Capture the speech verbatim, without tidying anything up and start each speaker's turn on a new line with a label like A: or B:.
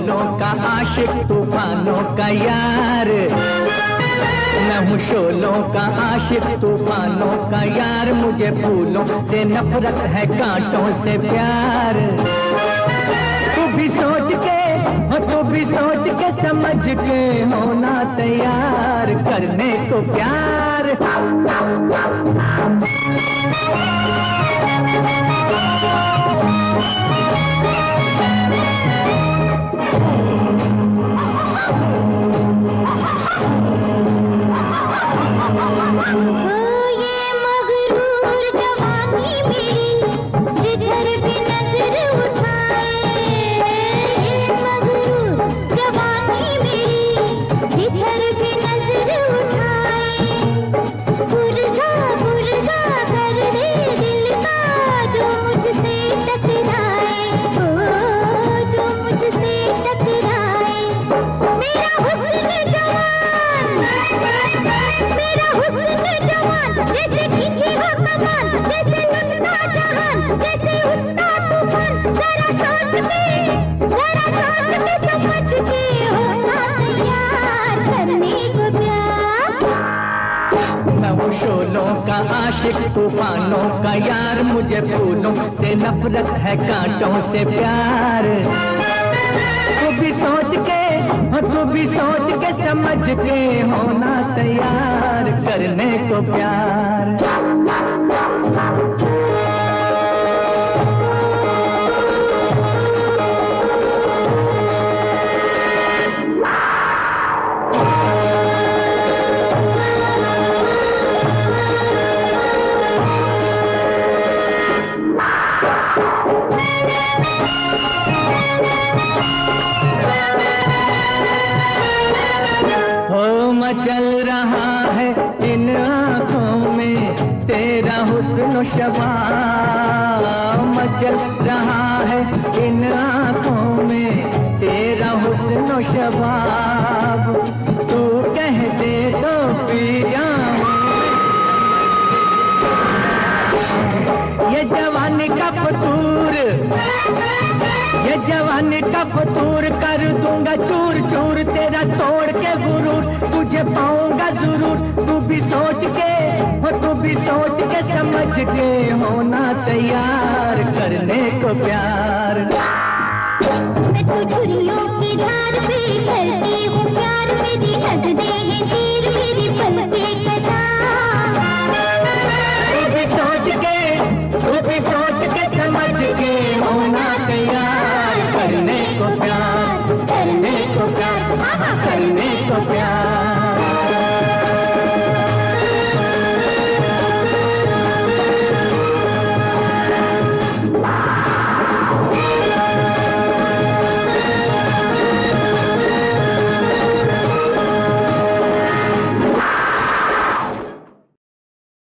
A: शोलों का आशिक तूफानों का यार, मैं हूँ शोलों का आशिक तूफानों का यार, मुझे फूलों से नफरत है कांटों से प्यार। तू भी सोच के हो, तू भी सोच के समझ के होना तैयार करने को प्यार। शोलों का आशिक तूफानों का यार, मुझे फूलों से नफरत है कांटों से प्यार। तू भी सोच के हो, तू भी सोच के समझ के होना तैयार करने को प्यार। मचल रहा है इन आँखों में तेरा हुस्न शबाब, मचल रहा है इन आँखों में तेरा हुस्न शबाब। तू कह दे तो पी जाऊं ये जवानी का फतूर, ये जवानी का फतूर कर दूंगा चूर चूर, तेरा तोड़ के गुरूर तुझे पाऊंगा जरूर। तू भी सोच के हो, तू भी सोच के समझ के होना तैयार करने को प्यार।
B: मैं तो छुरियों की धार पे करती हूँ प्यार, मेरी नजरें हैं तीर, मेरी पलकें कटा।
A: तू भी सोच के, तू भी सोच के समझ के होना तैयार करने को प्यार, करने को प्यार, करने को प्यार।